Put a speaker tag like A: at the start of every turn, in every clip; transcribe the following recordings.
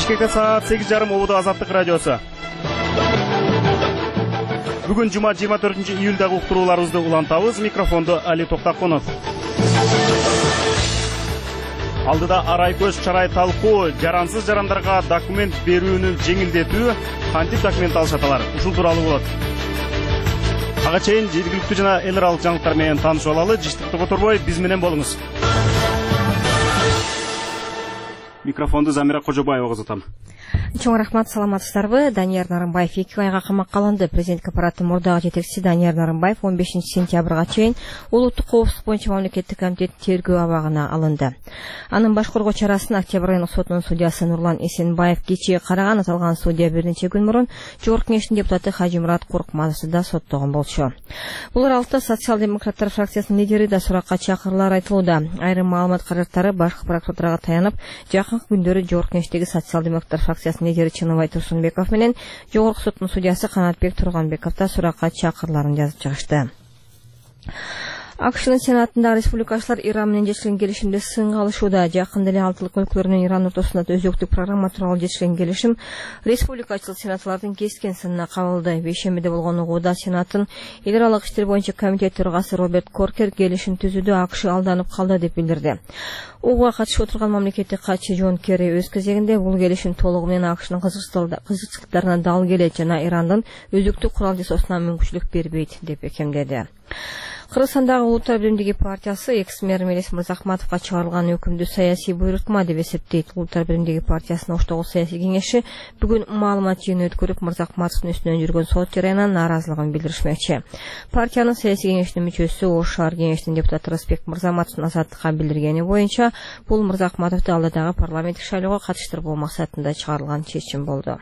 A: Бишкекте саат 8:30 Обуда Азаттык радиосу. Бүгүн жума 24-июлдагы уктурууларыбызды улантабыз. Микрофонду Али Токтакунов. Алдыда арай көз чарай талкуу, жарансыз жарандарга документ берүүнү жеңилдетүү, кантип документ алышаталар? Ушул тууралуу болот. Ага чейин жергиликтүү жана эл аралык жаңылыктар менен таанышып алалы. Жыштыкты которбой, биз менен болуңуз. Микрофонду Замира Кожобаева узатам.
B: Чоң рахмат, саламатсыздарбы? Данияр Нарымбаев 2 айга камакка алынды. Президент аппараты мурдагы жетекчиси Данияр Нарымбаев 15 сентябрга чейин улуттук коопсуздук боюнча мамлекеттик комитет тергөө абагына алынды. Анын баш коргоо чарасын Октябрь айынын сотунун судьясы Нурлан Эсенбаев кечээ караган. Аталган судья бир нече күн мурун Жогорку Кеңештин депутаты Хажимурат Куркмановду да соттогон болчу. Бул аралыкта социал-демократтар фракциясынын лидери да суракка чакыруулар айтылууда. Айрым маалымат каражаттары башкы прокуратурага таянып, жакынкы күндөрү Жогорку Кеңештеги социал-демократтар фракциясынын лидери Чыныбай Турсунбеков менен Жогорку соттун судьясы Канатбек Турганбеков да суракка чакырууларын жазып чыгышты. АКШнын сенатында республикачылар Иран менен жетишкен келишимди сынга алышууда. Жакында эле Алтылык өлкөлөр менен Иран ортосунда өзөктүк программа тууралуу жетишкен келишим республикачыл сенаторлордун кескен сынына кабылды. Бейшембиде болгон угууда сенаттын эл аралык иштер боюнча комитет төрагасы Роберт Коркер келишим түзүүдө АКШ алданып калды деп билдирди. Угуга катышып отурган мамлекеттик катчы Джон Керри өз кезегинде бул келишим толугу менен АКШнын кызыкчылыктарына дал келет жана Ирандын өзөктүк курал жасоосуна мүмкүнчүлүк бербейт деп бекемдеди. Кыргызстандагы Улуттар биримдиги партиясы экс-мэр Мелис Мырзахматовго чыгарылган өкүмдү саясий буйрутма деп эсептейт. Улуттар биримдиги партиясынын оштогу саясий кеңеши бүгүн маалымат жыйыны өткөрүп, Мырзахматовдун үстүнөн жүргөн сот жарыянынан нааразылыгын билдиришмекчи. Партиянын саясий кеңешинин мүчөсү Ош шаар кеңешинин депутаты Рысбек Мырзаматовдун Азаттыкка билдиргени боюнча, бул Мырзахматовду алдыдагы парламенттик шайлоого катыштырбоо максатында чыгарылган чечим болду.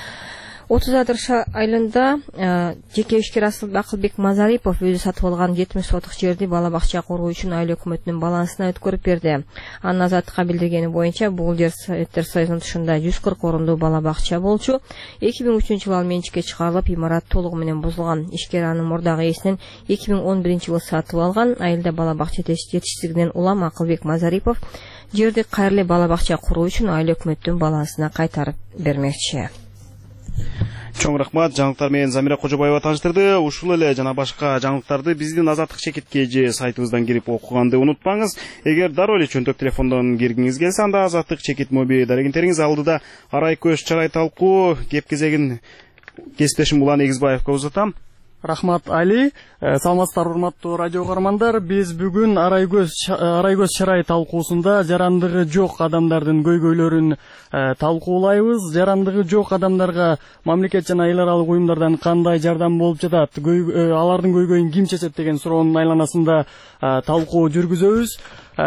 B: 30 айылында жеке ишкер Акылбек Мазарипов өзү сатып алган 70 сотук жерди бала бакча куруу үчүн айыл өкмөтүнүн балансына өткөрүп берди. Анын Азаттыкка билдиргени боюнча бул жер Советтер Союзунун тышында 140 орундуу бала бакча болчу. 2003 жылы ал менчикке чыгарылып, имарат толугу менен бузулган. Ишкер анын мурдагы ээсинен 2011 жылы сатып алган. Айылда бала бакча жетишсиздигинен улам Акылбек Мазарипов жерди кайра бала бакча куруу үчүн айыл өкмөттүнүн балансына кайтарып бермекчи.
A: Чоң рахмат, жаңылыктар менен Замира Кожобаева тааныштырды. Ушул эле жана башка жаңылыктарды биздин Азаттык чекитке же сайтыбыздан кирип окуганды унутпаңыз. Эгер дароо эле чөнтөк телефондон киргиңиз келсе, анда Азаттык чекит мобиль дарегиңтериңиз алдыда арай көз чарай талкуу кеп кезегин кесиптешим Улан Эгизбаевга узатам.
C: Рахмат Али, саламатсыздар урматтуу радио каармандар. Биз бүгүн арай көз чарай талкуусунда жарандыгы жок адамдардын көйгөйлөрүн талкуулайбыз. Жарандыгы жок адамдарга мамлекет жана эл аралык уюмдардан кандай жардам болуп жатат, алардын көйгөйүн ким чечет деген суроонун айланасында талкуу жүргүзөбүз.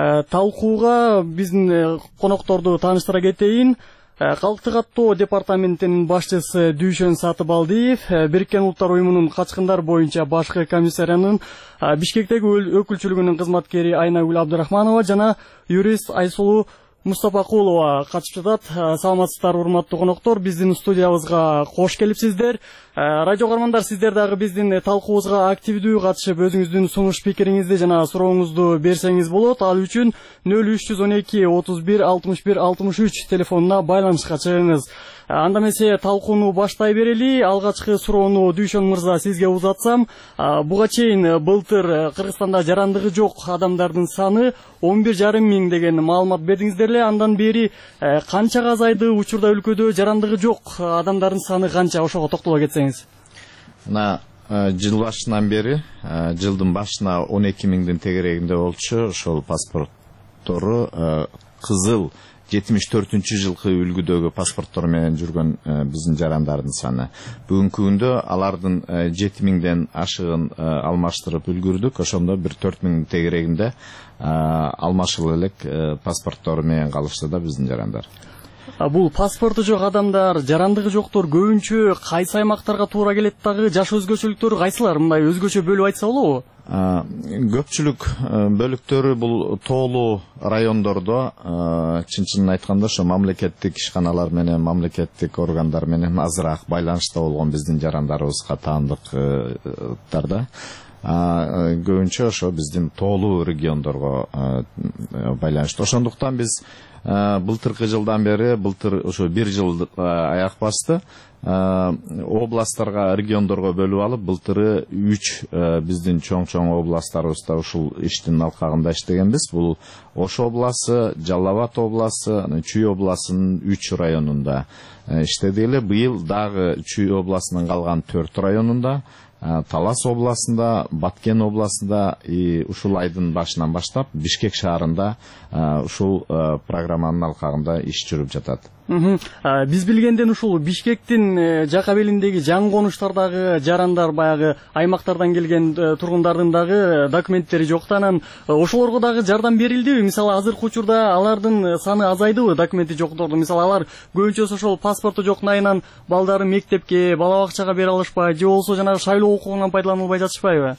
C: Талкууга биздин конокторду тааныштыра кетейин. Калктык аттоо департаментинин башчысы Дүйшөн Сатыбалдиев, Бириккен Улуттар уюмунун качкындар боюнча башкы комиссарынын Бишкектеги өкүлчүлүгүнүн кызматкери Айнагүл Абдырахманова жана юрист Айсулуу Мустапакулова катышып жатат. Саламатсыздар урматтуу коноктор, биздин студиябызга кош келипсиздер. Радио каармандар, сиздер дагы биздин талкуубузга активдүү катышып, өзүңүздүн сунуш пикириңизди жана сурооңузду берсеңиз болот. Ал үчүн 0312 31 61 63 телефонуна байланышка чыгыңыз. Анда эмесе талкууну баштай берели. Алгачкы суроону Дүйшөн мырза сизге узатсам, буга чейин былтыр Кыргызстанда жарандыгы жок адамдардын саны 11,5 миң деген маалымат бердиңиздер эле. Андан бери канчага азайды? Учурда өлкөдө жарандыгы жок адамдардын саны канча? Ошого токтоло кетсеңиз.
D: Мына жыл башынан бери, жылдын башына 12 миңдин тегерегинде болчу. Ошол паспорттору кызыл 74-чү жылкы үлгүдөгү паспорттор менен жүргөн биздин жарандардын саны. Бүгүнкү күндө алардын 7 миңден ашыгын алмаштырып үлгүрдүк. Ошондо 1-4 миң тегерегинде алмашылып элек паспорттору менен калышты да биздин жарандар.
C: Бул паспорту жок адамдар, жарандыгы жоктор көбүнчө кайсы аймактарга туура келет дагы? Жаш өзгөчөлүктөрү кайсылар? Мындай өзгөчө бөлүп айтса болобу?
D: Көпчүлүк бөлүктөрү бул тоолуу райондордо, чын айтканда ошо мамлекеттик ишканалар менен, мамлекеттик органдар менен азыраак байланышта болгон биздин жарандарыбызга таандыктарда. көбүнчө ошо биздин тоолуу региондорго байланыштуу. Ошондуктан биз былтыркы жылдан бери, былтыр ошо 1 жыл аяк басты, областтарга, региондорго бөлүп алып, былтыры 3 биздин чоң областтарыбызда ушул иштин алкагында иштегенбиз. Бул Ош обласы, Жалал Абад обласы, Чүй обласынын 3 районунда иштеди эле. Быйыл дагы Чүй обласынын калган 4 районунда, Талас обласында, Баткен обласында ушул айдын башынан баштап Бишкек шаарында ушул программанын алкагында иш жүрүп жатат.
C: Биз билгенден ушул Бишкектин жака белиндеги жаңы конуштардагы жарандар, баягы аймактардан келген тургундардын дагы документтери жок. Анан ошолорго дагы жардам берилдиби? Мисалы азыркы учурда алардын саны азайдыбы, документи жоктордун? Мисалы алар көбүнчөсү ошол паспорту жок найынан балдарын мектепке, бала бакчага бере алышпай, же болбосо жанагы шайлоо укугунан пайдаланылбай жатышпайбы?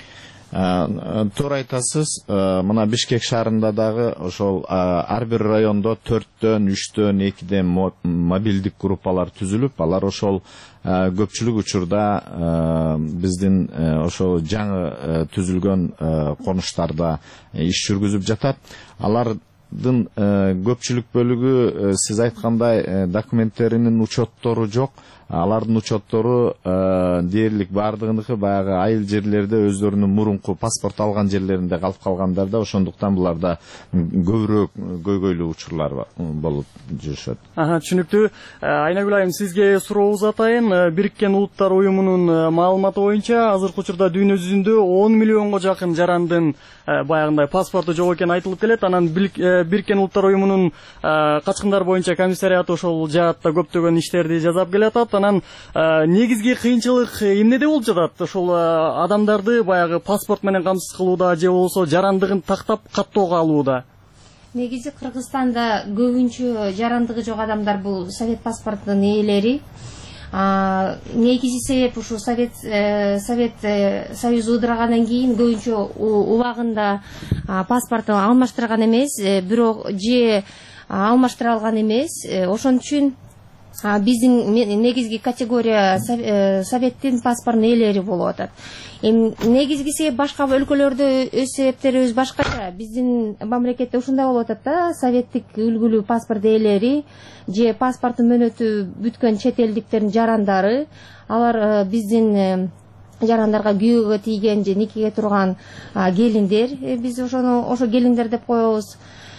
D: Туура айтасыз. Мына Бишкек шаарында дагы ошол ар бир райондо 4төн, 3төн, 2ден мобилдик группалар түзүлүп, алар ошол көпчүлүк учурда биздин ошол жаңы түзүлгөн конуштарда иш жүргүзүп жатат. Алардын көпчүлүк бөлүгү сиз айткандай документтеринин учеттору жок. Алардын учеттору дээрлик бардыгыныкы баягы айыл жерлерде өздөрүнүн мурунку паспорт алган жерлеринде калып калгандар да, ошондуктан буларда көбүрөөк көйгөйлүү учурлар болуп жүрүшөт.
C: Түшүнүктүү. Айнагүл айым, сизге суроо узатайын. Бириккен Улуттар уюмунун маалыматы боюнча азыркы учурда дүйнө жүзүндө 10 миллионго жакын жарандын баягындай паспорту жок экени айтылып келет. Анан Бириккен Улуттар уюмунун качкындар боюнча комиссариаты ошол жаатта көптөгөн иштерди жасап келатат. Анан негизги кыйынчылык эмнеде болуп жатат? Ошол адамдарды баягы паспорт менен камсыз кылууда же болбосо жарандыгын тактап каттоого алууда?
E: Негизи Кыргызстанда көбүнчө жарандыгы жок адамдар бул совет паспортунун ээлери. Негизи себеп ушу Совет Союзу ыдырагандан кийин көбүнчө убагында паспорту алмаштырган эмес, бирок же алмаштыра алган эмес. Ошон үчүн биздин негизги категория советтин паспортунун ээлери болуп атат. Негизги себеп башка өлкөлөрдө өз себептерибиз башкача. Биздин мамлекетте ушундай болуп атат да, советтик үлгүлүү паспорт ээлери же паспортун мөөнөтү бүткөн чет элдиктердин жарандары, алар биздин жарандарга күйөөгө тийген же никеге турган келиндер, биз ошо келиндер деп коебуз.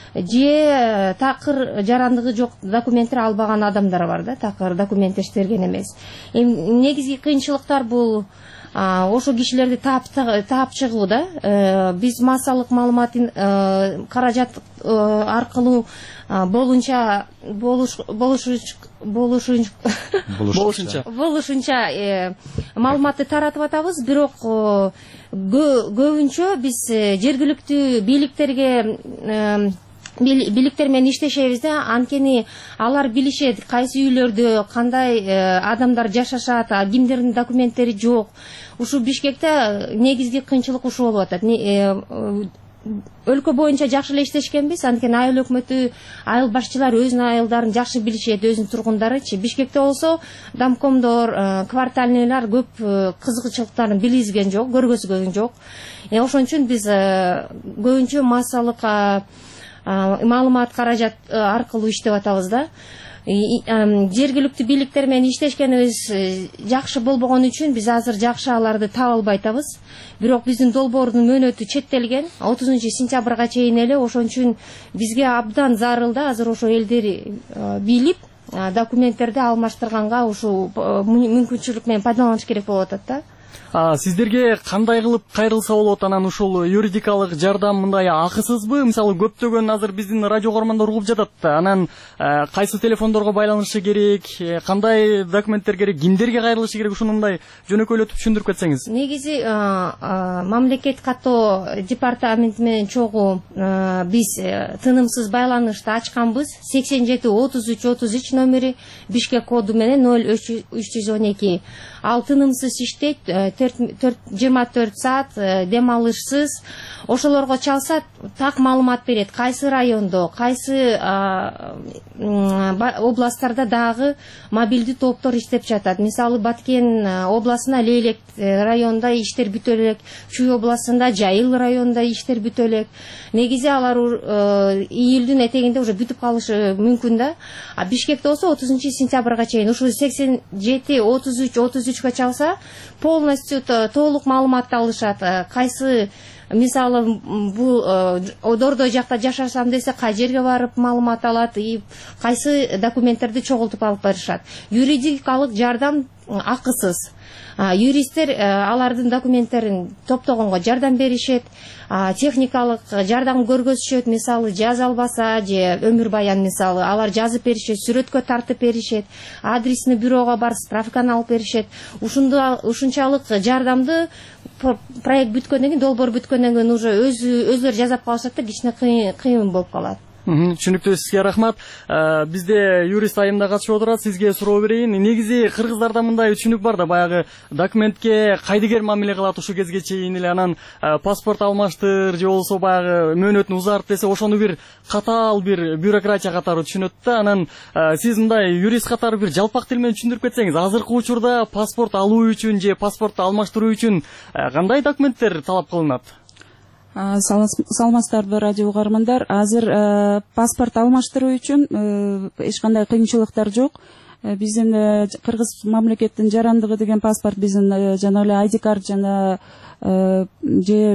E: Же такыр жарандыгы жок документтер албаган адамдар бар да, такыр документтештерген эмес. Негизги кыйынчылыктар бул ошо кишилерди таап чыгуу да. Биз массалык маалыматын каражат аркылуу болушунча маалыматты таратып атабыз, бирок көбүнчө биз жергиликтүү бийликтер менен иштешебиз да, анткени алар билишет кайсы үйлөрдө кандай адамдар жашашат, кимдердин документтери жок. Ушу Бишкекте негизги кыйынчылык ушу болуп атат. Өлкө боюнча жакшы эле иштешкенбиз, анткени айыл өкмөтү, айыл башчылар өзүнүн айылдарын жакшы билишет, өзүнүн тургундарычы. Бишкекте болсо домкомдор, квартальныйлар көп кызыгычылыктарын билгизген жок, көргөзгөн жок. Ошон үчүн биз көбүнчө массалык маалымат каражат аркылуу иштеп атабыз да. Жергиликтүү бийликтер менен иштешкенибиз жакшы болбогон үчүн биз азыр жакшы аларды таба албай атабыз. Бирок биздин долбоордун мөөнөтү чектелген 30-сентябрга чейин эле. Ошон үчүн бизге абдан зарыл да азыр ошо элдер билип документтерди алмаштырганга ушул мүмкүнчүлүк менен пайдаланыш керек болуп атат да.
C: Сиздерге кандай кылып кайрылса болот? Анан ушул юридикалык жардам мындай акысызбы? Мисалы көптөгөн азыр биздин радио көрөрмандар угуп жатат. Анан кайсы телефондорго байланышы керек, кандай документтер керек, кимдерге кайрылышы керек, ушуну мындай жөнөкөйлөтүп түшүндүрүп кетсеңиз.
E: Негизи мамлекет каттоо департаменти менен чогуу биз тынымсыз байланышты ачканбыз. 87-33-33 номери Бишкек коду менен 0312. Ал тынымсыз иштейт. 24 саат дем алышсыз ошолорго чалса так маалымат берет, кайсы райондо, кайсы областтарда дагы мобилдүү топтор иштеп жатат. Мисалы Баткен областында Лейлек районунда иштер бүтө элек, Чүй областында Жайыл районунда иштер бүтө элек. Негизи алар июлдун этегинде уже бүтүп калышы мүмкүн да. Бишкекте болсо 30-сентябрга чейин ушул 87-33-33га чалса полностью толук маалыматты алышат. Кайсы мисалы бул Одордой жакта жашасам десе кай жерге барып маалымат алат, кайсы документтерди чогултуп алып барышат. Юридикалык жардам акысыз. Юристтер алардын документтерин топтогонго жардам беришет, техникалык жардам көргөзүшөт, мисалы жаза албаса же өмүр баян мисалы алар жазып беришет, сүрөткө тартып беришет, адресный бюрого барып справканы алып беришет. Ушунчалык жардамды проект бүткөндөн кийин, долбоор бүткөндөн кийин уже өзлөрү жасап калышат да, кичине кыйын болуп калат.
C: Түшүнүктүү, сизге рахмат. Бизде юрист айымда катышып отурат. Сизге суроо берейин. Негизи кыргыздарда мындай түшүнүк бар да, баягы документке кайдыгер мамиле кылат ушу кезге чейин эле, анан паспорт алмаштыр же болбосо баягы мөөнөтүн узарт десе, ошону бир катаал бир бюрократия катары түшүнөт да. Анан сиз мындай юрист катары бир жалпак тил менен түшүндүрүп кетсеңиз, азыркы учурда паспорт алуу үчүн же паспортту алмаштыруу үчүн кандай документтер талап кылынат?
F: Саламатсыздарбы, радио угармандар. Азыр паспорт алмаштыруу үчүн эч кандай кыйынчылыктар жок. Биздин Кыргыз мамлекеттин жарандыгы деген паспорт, биздин жана эле ID карт жана же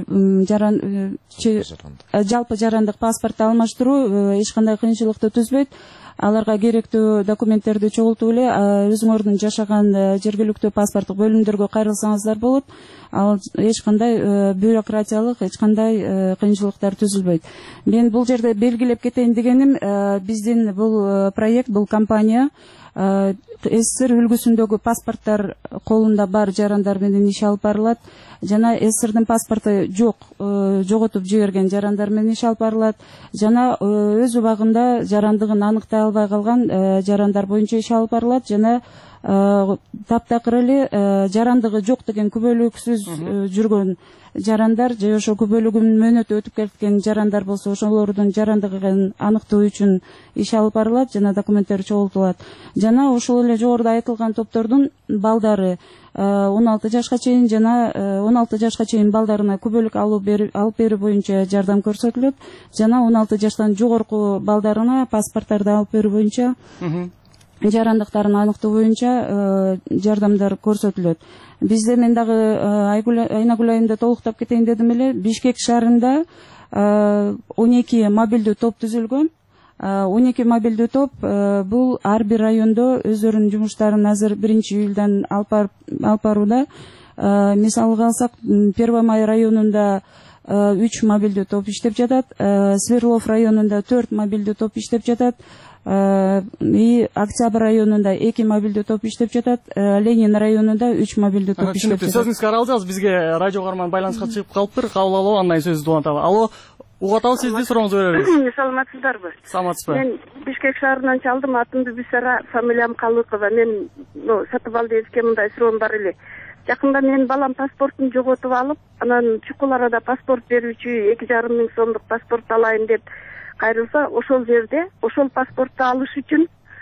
F: жалпы жарандык паспортду алмаштыруу эч кандай кыйынчылыкты түзбөйт. Аларга керектүү документтерди чогултуп эле өзүңөрдүн жашаган жергиликтүү паспорттук бөлүмдөргө кайрылсаңыздар болот. Ал эч кандай бюрократиялык, эч кандай кыйынчылыктар түзүлбөйт. Мен бул жерде белгилеп кетейин дегеним, биздин бул проект, бул компания СССР үлгүсүндөгү паспорттар колунда бар жарандар менен иш алып барылат. Жана СССРдин паспорту жок, жоготуп жиберген жарандар менен иш алып барылат. Жана өз убагында жарандыгын аныктай албай калган жарандар боюнча иш алып барылат. Жана таптакыр эле жарандыгы жок деген күбөлүксүз жүргөн жарандар же ошо күбөлүгүнүн мөөнөтү өтүп кеткен жарандар болсо, ошолордун жарандыгын аныктоо үчүн иш алып барылат жана документтер чогултулат. Жана ошол эле жогоруда айтылган топтордун балдары 16 жашка чейин жана 16 жашка чейин балдарына күбөлүк алып берүү боюнча жардам көрсөтүлөт. Жана 16 жаштан жогорку балдарына паспорттарды алып берүү боюнча жарандыктарын аныктоо боюнча жардамдар көрсөтүлөт. Бизде, мен дагы Айнагүл айында толуктап кетейин дедим эле, Бишкек шаарында 12 мобилдүү топ түзүлгөн. 12 мобилдүү топ бул ар бир райондо өздөрүнүн жумуштарын азыр 1-июлдан алып барууда. Мисалга алсак, Первомай районунда 3 мобилдүү топ иштеп жатат, Свердлов районунда 4 мобилдүү топ иштеп жатат, Октябрь районунда 2 мобилдүү топ иштеп жатат, Ленин районунда 3 мобилдүү топ иштеп жатат.
C: Сөзүңүзгө араласаңыз, бизге радио угарман байланышка чыгып калыптыр. Кабыл алуу, андан сөздү уланталы. Алло, угат алып, сизди сурооңузду беребиз.
G: Саламатсыздарбы?
C: Саламатсызбы?
G: Мен Бишкек шаарынан чалдым, атымды Бисара, фамилиям Калыкова. Мен Сатыбалдиевке мындай суроом бар эле. Жакында менин балам паспортун жоготуп алып, анан чукул арада паспорт берүүчү 2,5 миң сомдук паспорт алайын деп кайрылса, ошол жерде ошол паспортду алыш үчүн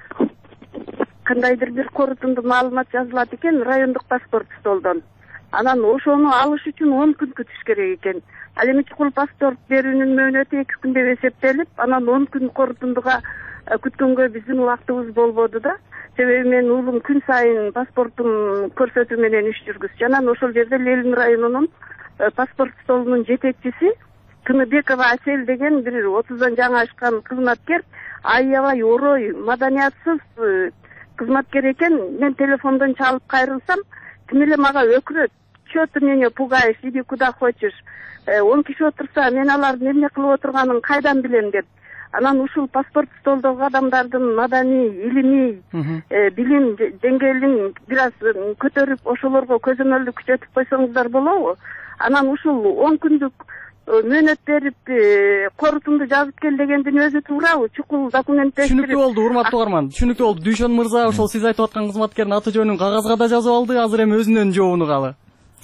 G: кандайдыр бир корутунду маалымат жазылат экен, райондук паспорт столдон. Анан ошону алыш үчүн 10 күн күтүш керек экен. Ал эми чукул паспорт берүүнүн мөөнөтү 2 күн деп эсептелип, анан 10 күн корутундуга күткөнгө биздин убактыбыз болбоду да. Себеби мен уулум күн сайын паспортун көрсөтүү менен иш жүргүзчү. Анан ошол жерде Ленин районунун паспорт столунун жетекчиси Тыныбекова Асель деген бир 30дан жаңы ашкан кызматкер, аябай орой, маданиятсыз кызматкер экен. Мен телефондон чалып кайрылсам, тим эле мага өкүрөт. Чё ты меня пугаешь, иди куда хочешь. 10 киши отурса, мен алардын эмне кылып отурганын кайдан билем деп. Анан ушул паспорт столдогу адамдардын маданий, илимий, билим деңгээлин бир аз көтөрүп, ошолорго көзөмөлдү күчөтүп койсоңуздар болобу? Анан ушул 10 күндүк мөөнөт берип корутунду жазып кел дегендин өзү туурабы? Чукул документтештирип.
C: Түшүнүктүү болду, урматтуу угарман. Түшүнүктүү болду. Дүйшөн мырза ошол сиз айтып аткан кызматкердин аты жөнүн кагазга да жазып алды, азыр эми өзүнүн жообун угалы.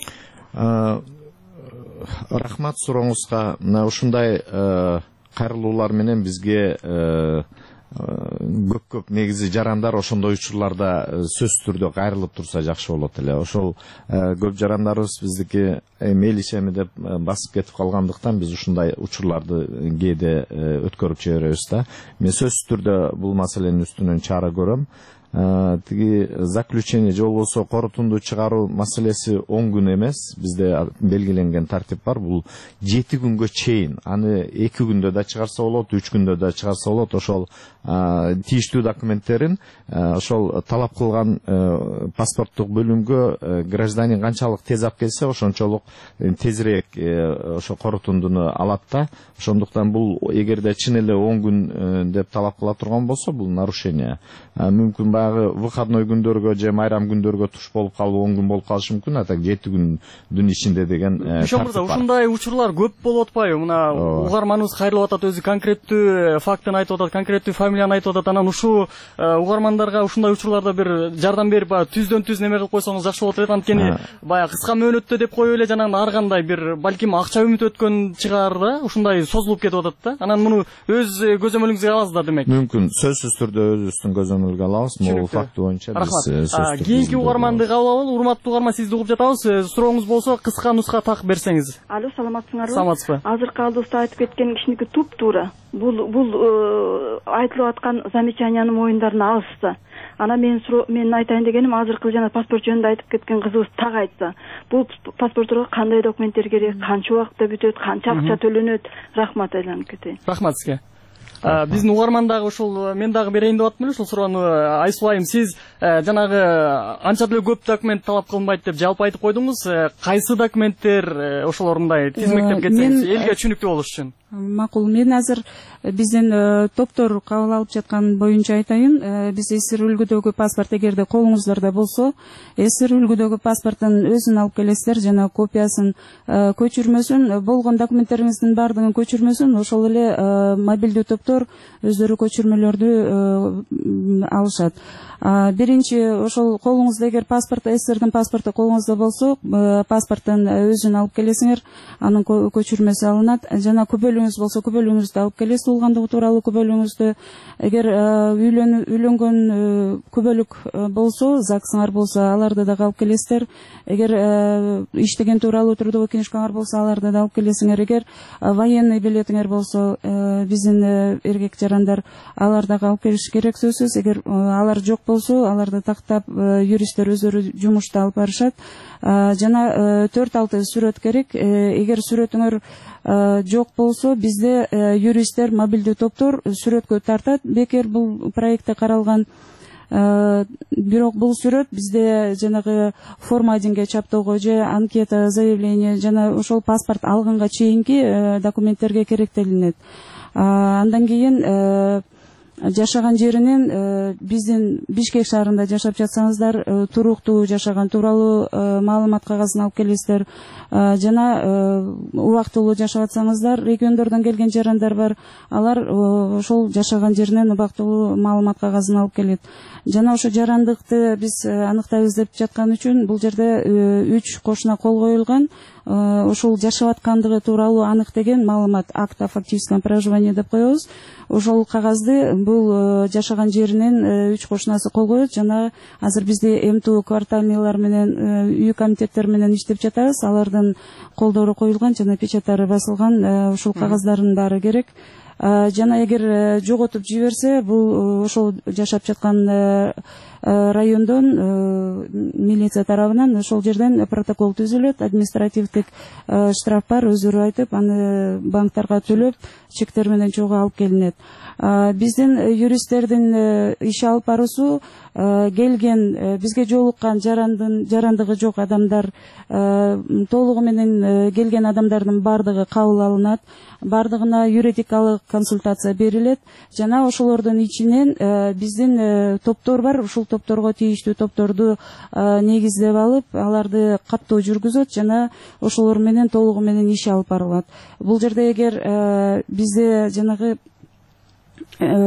D: Рахмат сурооңузга. Мына ушундай кайрылуулар менен бизге көп негизи жарандар ошондой учурларда сөзсүз түрдө кайрылып турса жакшы болот эле. Ошол көп жарандарыбыз биздики мейлишеми деп басып кетип калгандыктан биз ушундай учурларды кээде өткөрүп жиберебиз да. Мен сөзсүз түрдө бул маселенин үстүнөн чара көрөм. Тиги заключение же болбосо корутунду чыгаруу маселеси 10 күн эмес. Бизде белгиленген тартип бар. Бул 7 күнгө чейин. Аны 2 күндө да чыгарса болот, 3 күндө да чыгарса болот. Ошол тийиштүү документтерин ошол талап кылган паспорттук бөлүмгө гражданин канчалык тез алып келсе, ошончолук тезирээк ошо корутундуну алат да. Ошондуктан бул эгерде чын эле 10 күн деп талап кыла турган болсо, бул нарушение. Мүмкүн баягы выходной күндөргө же майрам күндөргө туш болуп калып 10 күн болуп калышы мүмкүн, а так 7 күндүн ичинде деген
C: Ошон мырза, ушундай учурлар көп болуп атпайбы? Мына угарманыбыз кайрылып атат, өзү конкреттүү фактын айтып атат, конкреттүү фамилияны айтып атат. Анан ушу угармандарга ушундай учурларда бир жардам берип, түздөн түз неме кылып койсоңуз жакшы болот эле. Анткени баягы кыска мөөнөттө деп коюп эле жанагы ар кандай бир балким акча үмүт өткөн чыгар да, ушундай созулуп кетип атат да. Анан муну өз көзөмөлүңүзгө аласыз да демек.
D: Мүмкүн сөзсүз түрдө өзүбүздүн көзөмөлгө алабыз. Бул факт боюнча биз
C: кийинки угарманды кабыл алалы. Урматтуу угарман, сизди угуп жатабыз. Сурооңуз болсо кыска нуска так берсеңиз.
H: Алло, саламатсыңарбы?
C: Саламатсызбы?
H: Азыркы алдыбызда айтып кеткен кишиники туп-туура. Бул айтылып аткан замечаниянын моюндарына алышса. Ана мен айтайын дегеним, азыркы жана паспорт жөнүндө айтып кеткен кызыбыз так айтса. Бул паспортторго кандай документтер керек, канча убакытта бүтөт, канча акча төлөнөт? Рахмат, айланып кетейин.
C: Рахмат сизге. Биздин угарман дагы ушул, мен дагы берейин деп атмын эле ушул суроону. Айсулайым, сиз жанагы анча деле көп документ талап кылынбайт деп жалпы айтып койдуңуз. Кайсы документтер ошолорундай тизмектеп кетсеңиз элге түшүнүктүү болуш үчүн?
F: Макул, мен азыр биздин топтор кабыл алып жаткан боюнча айтайын. Биз эсир үлгүдөгү паспорт, эгерде колуңуздарда болсо, эсир үлгүдөгү паспорттун өзүн алып келесиздер, жана копиясын, көчүрмөсүн, болгон документтериңиздин баардыгын көчүрмөсүн, ошол эле мобилдүү топтор өздөрү көчүрмөлөрдү алышат. Биринчи, ошол колуңузда эгер паспорт, эсирдин паспорту колуңузда болсо, паспорттун өзүн алып келесиңер, анын көчүрмөсү алынат. Жана күбөлүңүз болсо, күбөлүңүздү алып келесиз, туулгандыгы тууралуу күбөлүңүздү. Эгер үйлөнгөн күбөлүк болсо, ЗАГСыңар болсо, аларды да алып келесиздер. Эгер иштеген тууралуу трудовой книжкаңар болсо, аларды да алып келесиңер. Эгер военный билетиңер болсо, биздин эркек жарандар аларды алып келиш керек сөзсүз. Эгер алар жок болсо, аларды тактап юристтер өздөрү жумушта алып барышат. Жана 4-6 сүрөт керек. Эгер сүрөтүңөр жок болсо, бизде юристтер, мобилдүү топтор сүрөткө тартат. Бекер бул проектте каралган. Бирок бул сүрөт бизде жанагы форма 1-ге чаптоого же анкета, заявление жана ошол паспорт алганга чейинки документтерге керектелинет. Андан кийин жашаган жеринен биздин Бишкек шаарында жашап жатсаңыздар, туруктуу жашаган тууралуу маалымат кагазын алып келесиздер. Жана убактылуу жашап атсаңыздар, региондордон келген жарандар бар, алар ошол жашаган жеринен убактылуу маалымат кагазын алып келет. Жана ошо жарандыкты биз аныктайбыз деп жаткан үчүн бул жерде 3 кошуна кол коюлган. Ошол жашап аткандыгы тууралуу анык деген маалымат, акт о фактическом проживании деп коебуз. Ошол кагазды бул жашаган жеринен 3 кошунасы кол коет. Жана азыр бизде МТУ квартальныйлар менен, үй комитеттер менен иштеп жатабыз. Алардын колдору коюлган жана печаттары басылган. Ушул кагаздардын баары керек. Жана эгер жоготуп жиберсе, бул ошол жашап жаткан райондон милиция тарабынан ошол жерден протокол түзүлөт, административдик штраф бар, өзүрү айтып, аны банктарга төлөп, чектер менен чогуу алып келинет. Биздин юристтердин иш алып баруусу келген, бизге жолуккан жарандыгы жок адамдар, толугу менен келген адамдардын баардыгы кабыл алынат, баардыгына юридикалык консультация берилет. Жана ошолордун ичинен биздин топтор бар, ушул топторго тийиштүү топторду негиздеп алып, аларды каттоо жүргүзөт жана ошолор менен толугу менен иш алып барылат. Бул жерде эгер бизде жанагы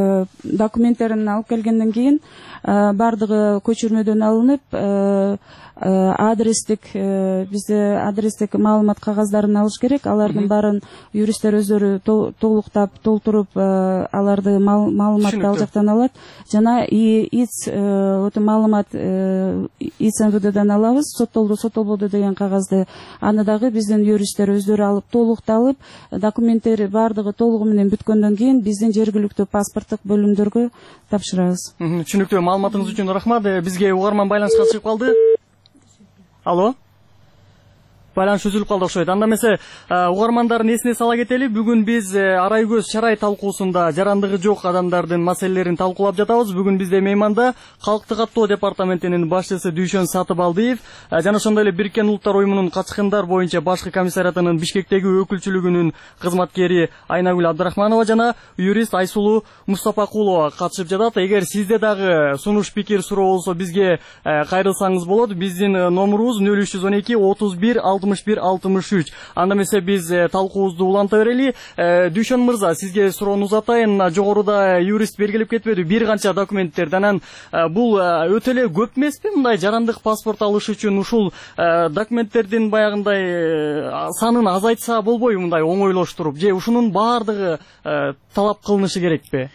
F: документтерин алып келгенден кийин баардыгы көчүрмөдөн алынып, адрестик бизде адрестик маалымат кагаздарын алыш керек. Алардын баарын юристтер өздөрү толуктап толтуруп аларды маалыматты ал жактан алат. Жана ИЦ маалымат ИЦ МВДдан алабыз. Соттолбоду деген кагазды аны дагы биздин юристтер өздөрү алып толукталып, документтери баардыгы толугу менен бүткөндөн кийин биздин жергиликтүү паспорттук бөлүмдөргө тапшырабыз.
C: Түшүнүктүү, маалыматыңыз үчүн рахмат. Бизге угарман байланышка чыгып калды. Алло. Байланыш үзүлүп калды окшойт. Анда эмесе угармандардын эсине сала кетели. Бүгүн биз арай көз чарай талкуусунда жарандыгы жок адамдардын маселелерин талкуулап жатабыз. Бүгүн бизде мейманда Калкты каттоо департаментинин башчысы Дүйшөн Сатыбалдиев жана ошондой эле Бириккен Улуттар уюмунун качкындар боюнча башкы комиссариатынын Бишкектеги өкүлчүлүгүнүн кызматкери Айнагүл Абдрахманова жана юрист Айсулуу Мустапакулова катышып жатат. Эгер сизде дагы сунуш пикир суроо болсо бизге кайрылсаңыз болот. Биздин номурубуз 0312 31 61-63. Анда эмесе биз талкуубузду уланта берели. Дүйшөн мырза, сизге суроону узатайын. Жогоруда юрист белгилеп кетпеди бир канча документтерди. Анан бул өтө эле көп эмеспи? Мындай жарандык паспорт алыш үчүн ушул документтердин баягындай санын азайтса болбойбу, мындай оңойлоштуруп, же ушунун баардыгы талап кылынышы керекпи?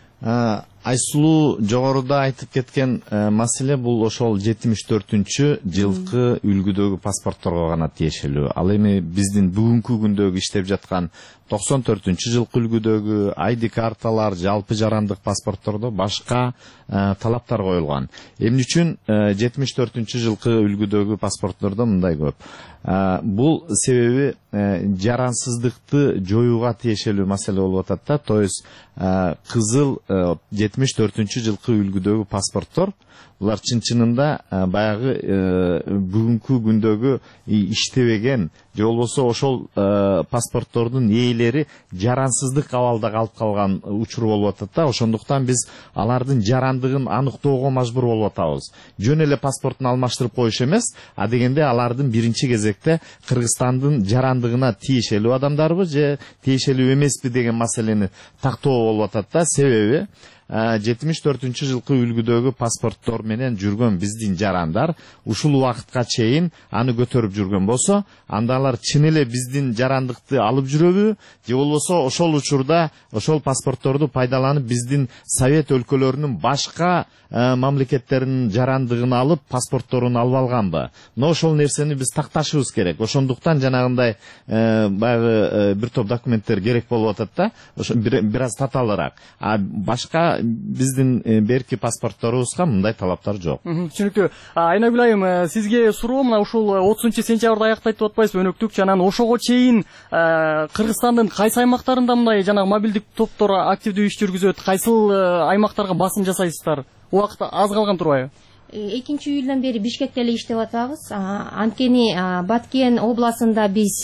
D: Айсулуу жогоруда айтып кеткен маселе бул ошол 74-жылкы үлгүдөгү паспортторго гана тиешелүү. Ал эми биздин бүгүнкү күндөгү иштеп жаткан 94-жылкы үлгүдөгү ID карталар, жалпы жарандык паспорттордо башка талаптар коюлган. Эмне үчүн 74-жылкы үлгүдөгү паспорттордо мындай көп? Бул себеби жарансыздыкты жоюуга тиешелүү маселе болуп атат да. То есть кызыл 74-жылкы үлгүдөгү паспорттор булар чын-чынында баягы бүгүнкү күндөгү иштебеген же болбосо ошол паспорттордун ээлери жарансыздык абалда калып калган учур болуп атат да. Ошондуктан биз алардын жарандыгын аныктоого мажбур болуп атабыз. Жөн эле паспортун алмаштырып коюш эмес, а дегенде алардын биринчи кезекте Кыргызстандын жарандыгына тиешелүү адамдарбы же тиешелүү эмеспи деген маселени тактоо болуп атат да. Себеби 74-жылкы үлгүдөгү паспорттор менен жүргөн биздин жарандар ушул убакытка чейин аны көтөрүп жүргөн болсо, анда алар чын эле биздин жарандыкты алып жүрөбү, же болбосо ошол учурда ошол паспортторду пайдаланып биздин Совет өлкөлөрүнүн башка мамлекеттеринин жарандыгын алып паспортторун алып алганбы? Но ошол нерсени биз такташыбыз керек. Ошондуктан жанагындай баягы бир топ документтер керек болуп атат да. Ошо бир аз татаалыраак. А башка биздин берки паспортторубузга мындай талаптар жок.
C: Түшүнүктүү. Айнагүл айым, сизге суроо мына ушул 30-сентябрда аяктайт деп атпайсызбы өнөктүк? Жана ошого чейин Кыргызстандын кайсы аймактарында мындай жанагы мобилдик топтор активдүү иш жүргүзөт? Кайсыл аймактарга басым жасайсыздар? Убакыт аз калган турбайбы?
E: 2-июлдан бери Бишкекте эле иштеп атабыз. Анткени Баткен областында биз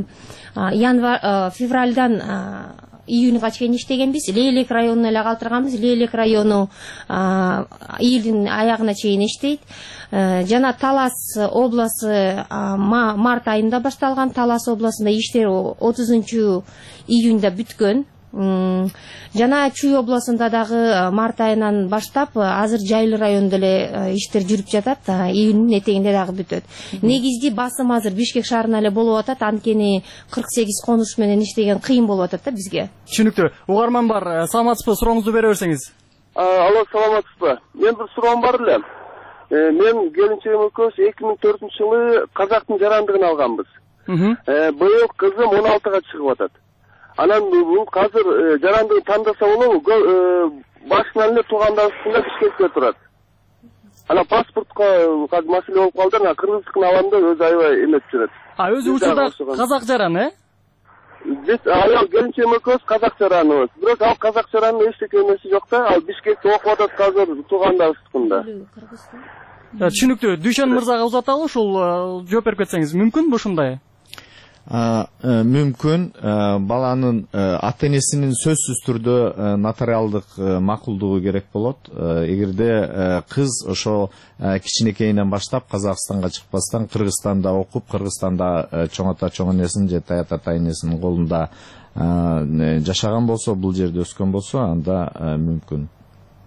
E: февралдан июньга чейин иштегенбиз. Лейлек районуна эле калтырганбыз. Лейлек району июлдун аягына чейин иштейт. Жана Талас областы март айында башталган. Талас областында иштер 30 июньда бүткөн. Жана Чүй областында дагы март айынан баштап азыр Жайлы районунда эле иштер жүрүп жатат. Июньдун этегинде дагы бүтөт. Негизги басым азыр Бишкек шаарына эле болуп атат. Анткени 48 конуш менен иштеген кыйын болуп атат да бизге.
C: Түшүнүктүү. Угарман бар. Саламатсызбы? Сурооңузду бере берсеңиз.
I: Алло, саламатсызбы? Мен бир суроом бар эле. Мен келинчегим экөөбүз 2004-жылы казактын жарандыгын алганбыз. Быйыл кызым 16-га чыгып атат. Анан бул азыр жарандыгын тандаса болобу? Башынан эле туугандарыбыздын Бишкекте турат. Анан паспортко азыр маселе болуп калды. Анан кыргыздыкын алам да өзү аябай эмеп жүрөт.
C: Өзү учурда казак жаран,
I: Биз аял келинчегим экөөбүз казак жараныбыз. Бирок ал казак жаранын эчтеке эмеси жок да. Ал Бишкекте окуп атат азыр туугандарыбыздыкында.
C: Түшүнүктүү. Дүйшөн мырзага узаталы, ушул жооп берип кетсеңиз мүмкүнбү ушундай?
D: Мүмкүн. Баланын ата-энесинин сөзсүз түрдө нотариалдык макулдугу керек болот. Эгерде кыз ошо кичинекейинен баштап Казакстанга чыкпастан Кыргызстанда окуп, Кыргызстанда чоң ата чоң энесинин же тайата тайнесинин колунда жашаган болсо, бул жерде өскөн болсо, анда мүмкүн.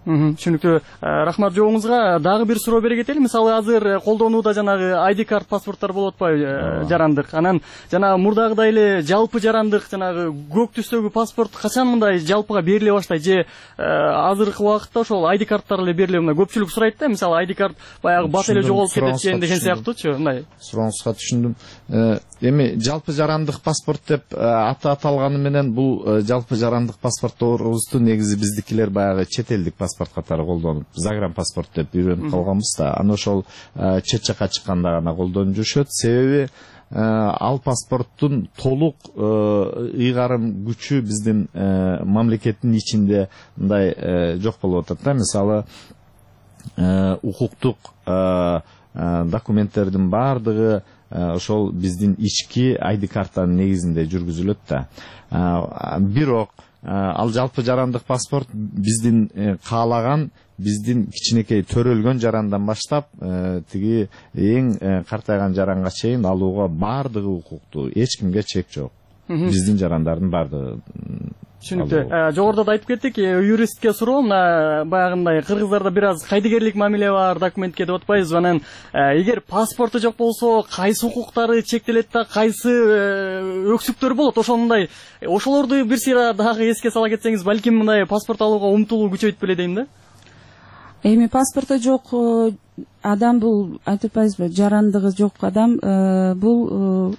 C: Түшүнүктүү. Рахмат жоогуңузга. Дагы бир суроо бере кетели. Мисалы азыр колдонууда жанагы ID карт паспорттор болуп атпайбы, жарандык. Анан жанагы мурдагыдай эле жалпы жарандык жанагы көк түстөгү паспорт качан мындай жалпыга бериле баштайт же азыркы убакытта ошол ID карттар эле бериле? Мындай көпчүлүк сурайт да, мисалы ID карт баягы бат эле жоголуп кетет деген сыяктуучу. Мындай.
D: Сурооңузга түшүндүм. Эми жалпы жарандык паспорт деп аты аталганы менен бул жалпы жарандык паспортторубузду негизи биздикилер баягы чет элдик паспорт катары колдонуп, загран паспорт деп үйрөнүп калганбыз да. Аны ошол чет жакка чыкканда гана колдонуп жүрүшөт. Себеби ал паспорттун толук ыйгарым күчү биздин мамлекеттин ичинде мындай жок болуп атат да. Мисалы укуктук документтердин баардыгы ошол биздин ички ID картанын негизинде жүргүзүлөт да. Бирок ал жалпы жарандык паспорт биздин каалаган, биздин кичинекей төрөлгөн жарандан баштап тиги эң картайган жаранга чейин алууга баардыгы укуктуу, эч кимге чек жок. Биздин жарандардын баардыгы.
C: Түшүнүктүү. Жогоруда да айтып кеттик, юристке суроо, баягындай кыргыздарда бир аз кайдыгерлик мамиле бар документке деп атпайбызбы? Анан эгер паспорту жок болсо, кайсы укуктары чектелет да, кайсы өксүктөр болот? Ошондой, ошолорду бир сыйра дагы эске сала кетсеңиз, балким мындай паспорт алууга умтулуу күчөйт беле дейм да.
F: Эми паспорту жок адам бул айтып атпайбызбы? Жарандыгы жок адам бул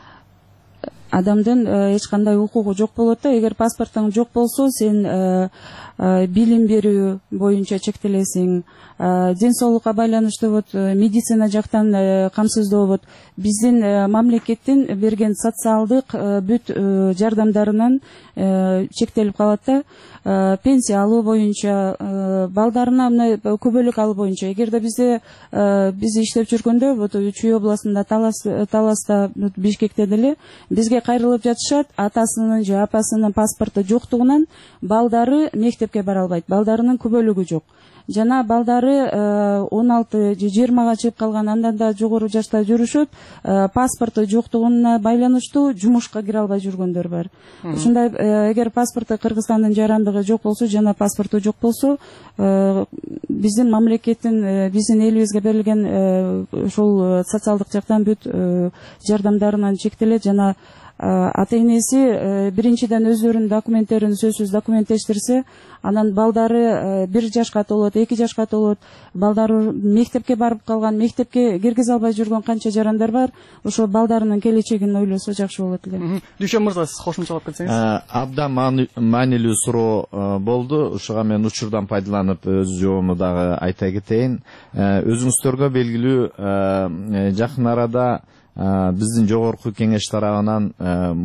F: адамдын эч кандай укугу жок болот да. Эгер паспортуң жок болсо, сен билим берүү боюнча чектелесиң, ден соолукка байланыштуу медицина жактан камсыздоо биздин мамлекеттин берген социалдык бүт жардамдарынан чектелип калат да. Пенсия алуу боюнча, балдарына көбөлүк алуу боюнча. Эгерде биз иштеп жүргөндө Чүй областында Таласта, Бишкекте деле бизге кайрылып жатышат, атасынын же апасынын паспорту жоктугунан балдары мектепке бара албайт, балдарынын көбөлүгү жок. Жана балдары 16 же 20га чыгып калган, андан да жогору жашта жүрүшөт, паспорту жоктугуна байланыштуу жумушка кире албай жүргөндөр бар. Ушундай эгер паспорту Кыргызстандын жарандыгы жок болсо, жана паспорту жок болсо, биздин мамлекеттин, биздин элибизге берилген ошол социалдык жактан бүт жардамдарынан чектелет. Жана ата энеси биринчиден өздөрүнүн документтерин сөзсүз документтештирсе, анан балдары 1 жашка толот, 2 жашка толот, балдары мектепке барып калган, мектепке киргизе албай жүргөн канча жарандар бар. Ошо балдарынын келечегин ойлосо жакшы болот эле.
C: Дүйшөн мырза, сиз кошумчалап кетсеңиз.
D: Абдан маанилүү суроо болду. Ушуга мен учурдан пайдаланып өз жообумду дагы айта кетейин. Өзүңүздөргө белгилүү, жакын арада биздин жогорку кеңеш тарабынан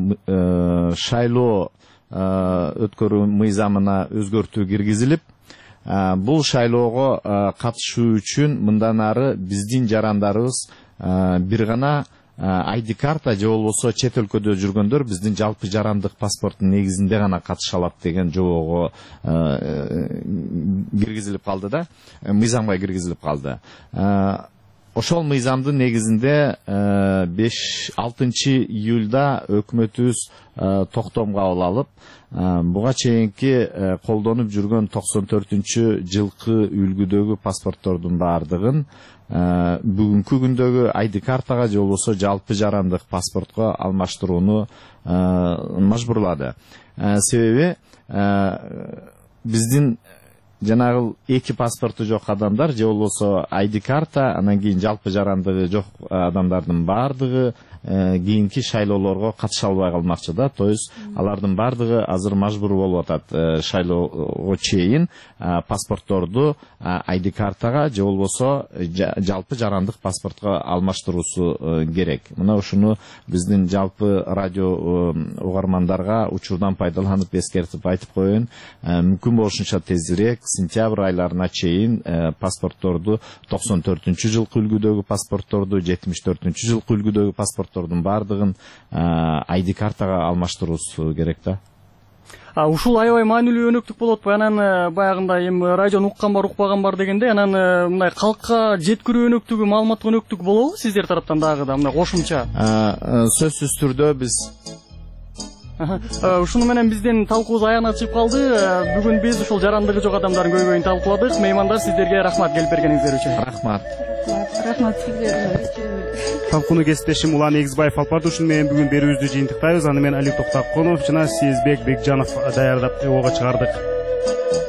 D: шайлоо өткөрүү мыйзамына өзгөртүү киргизилип, бул шайлоого катышуу үчүн мындан ары биздин жарандарыбыз бир гана ID карта же болбосо чет өлкөдө жүргөндөр биздин жалпы жарандык паспорттун негизинде гана катыша алат деген жобого киргизилип калды да, мыйзамга киргизилип калды. Ошол мыйзамдын негизинде 5-6 июлда өкмөтүбүз токтом кабыл алып, буга чейинки колдонуп жүргөн 94-жылкы үлгүдөгү паспорттордун баардыгын бүгүнкү күндөгү ID картага же болбосо жалпы жарандык паспортко алмаштырууну мажбурлады. Себеби биздин жанагы эки паспорту жок адамдар же болбосо ID карта, анан кийин жалпы жарандыгы жок адамдардын баардыгы кийинки шайлоолорго катыша албай калмакчы да. То есть алардын баардыгы азыр мажбур болуп атат шайлоого чейин паспортторду ID картага же болбосо жалпы жарандык паспортко алмаштыруусу керек. Мына ушуну биздин жалпы радио угармандарга учурдан пайдаланып эскертип айтып коеюн. Мүмкүн болушунча тезирээк сентябрь айларына чейин паспортторду 94-жылкы үлгүдөгү паспортторду, 74-жылкы үлгүдөгү паспорттордун баардыгын ID картага алмаштыруусу керек да.
C: Ушул аябай маанилүү өнөктүк болот атпайбы? Анан баягындай эми радиону уккан бар, укпаган бар дегенде, анан мындай калкка жеткирүү өнөктүгү, маалымат өнөктүгү болобу сиздер тараптан дагы да мындай кошумча?
D: Сөзсүз түрдө биз
C: Ушуну менен биздин талкуубуз аягына чыгып калды. Бүгүн биз ушул жарандыгы жок адамдардын көйгөйүн талкууладык. Меймандар, сиздерге рахмат келип бергениңиздер үчүн.
F: Рахмат.
A: Талкууну кесиптешим Улан Эгизбаев алып барды. Ушуну менен бүгүн берүүбүздү жыйынтыктайбыз. Аны мен Али Токтакунов жана Сезбек Бекжанов даярдап ого чыгардык.